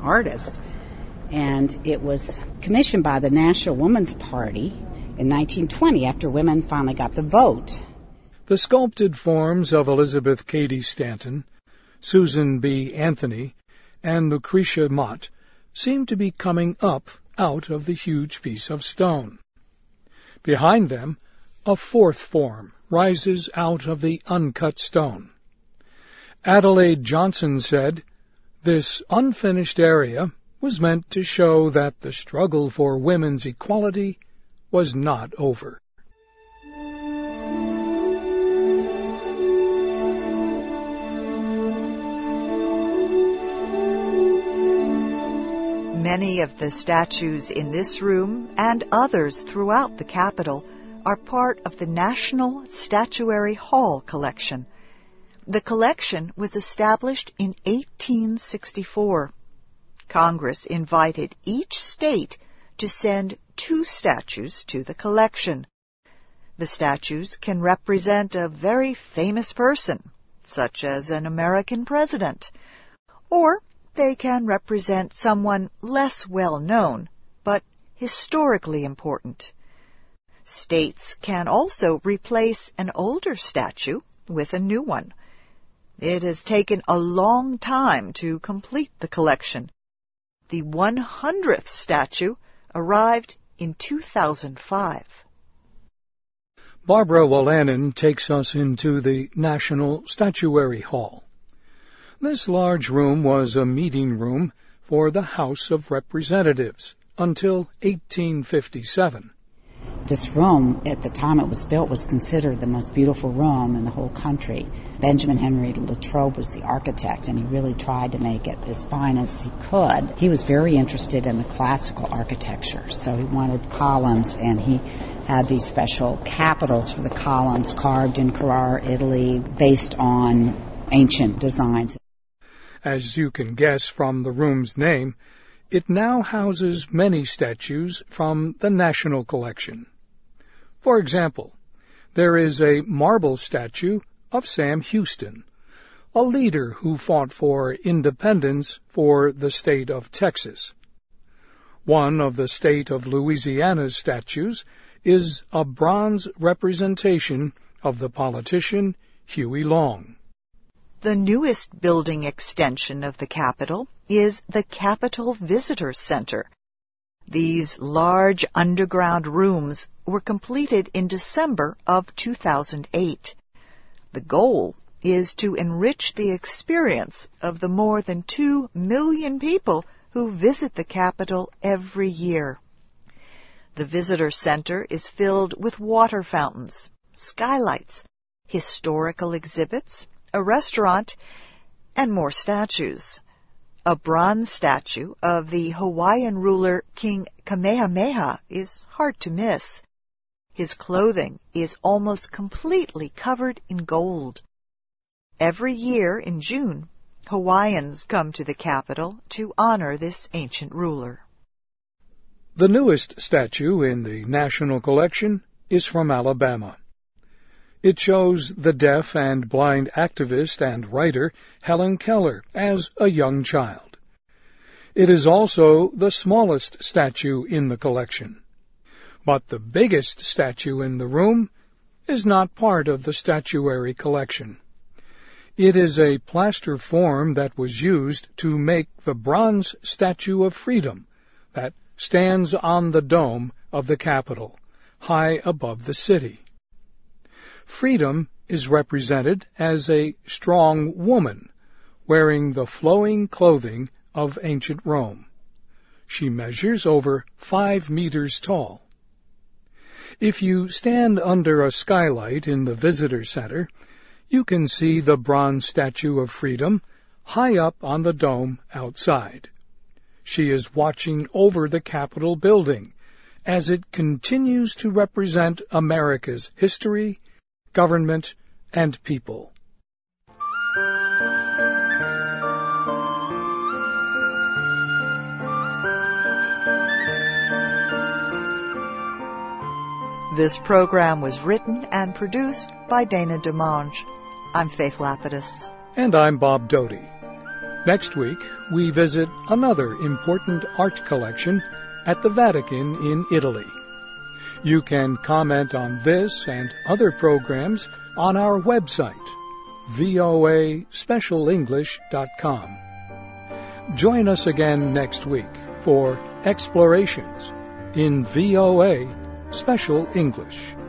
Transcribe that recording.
artist. And it was commissioned by the National Woman's Party in 1920 after women finally got the vote. The sculpted forms of Elizabeth Cady Stanton, Susan B. Anthony, and Lucretia Mott seem to be coming up out of the huge piece of stone. Behind them, a fourth form rises out of the uncut stone. Adelaide Johnson said, "This unfinished area was meant to show that the struggle for women's equality was not over." Many of the statues in this room and others throughout the Capitol are part of the National Statuary Hall collection. The collection was established in 1864. Congress invited each state to send 2 statues to the collection. The statues can represent a very famous person, such as an American president, or they can represent someone less well known, but historically important. States can also replace an older statue with a new one. It has taken a long time to complete the collection. The 100th statue arrived in 2005. Barbara Wolanin takes us into the National Statuary Hall. This large room was a meeting room for the House of Representatives until 1857. This room, at the time it was built, was considered the most beautiful room in the whole country. Benjamin Henry Latrobe was the architect, and he really tried to make it as fine as he could. He was very interested in the classical architecture, so he wanted columns, and he had these special capitals for the columns carved in Carrara, Italy, based on ancient designs. As you can guess from the room's name, it now houses many statues from the National Collection. For example, there is a marble statue of Sam Houston, a leader who fought for independence for the state of Texas. One of the state of Louisiana's statues is a bronze representation of the politician Huey Long. The newest building extension of the Capitol is the Capitol Visitor Center. These large underground rooms were completed in December of 2008. The goal is to enrich the experience of the more than 2 million people who visit the Capitol every year. The Visitor Center is filled with water fountains, skylights, historical exhibits, a restaurant, and more statues. A bronze statue of the Hawaiian ruler King Kamehameha is hard to miss. His clothing is almost completely covered in gold. Every year in June, Hawaiians come to the Capitol to honor this ancient ruler. The newest statue in the National Collection is from Alabama. It shows the deaf and blind activist and writer Helen Keller as a young child. It is also the smallest statue in the collection. But the biggest statue in the room is not part of the statuary collection. It is a plaster form that was used to make the bronze Statue of Freedom that stands on the dome of the Capitol, high above the city. Freedom is represented as a strong woman wearing the flowing clothing of ancient Rome. She measures over 5 meters tall. If you stand under a skylight in the visitor center, you can see the bronze Statue of Freedom high up on the dome outside. She is watching over the Capitol building as it continues to represent America's history, government, and people. This program was written and produced by Dana DeMange. I'm Faith Lapidus. And I'm Bob Doty. Next week, we visit another important art collection at the Vatican in Italy. You can comment on this and other programs on our website, voaspecialenglish.com. Join us again next week for Explorations in VOA Special English.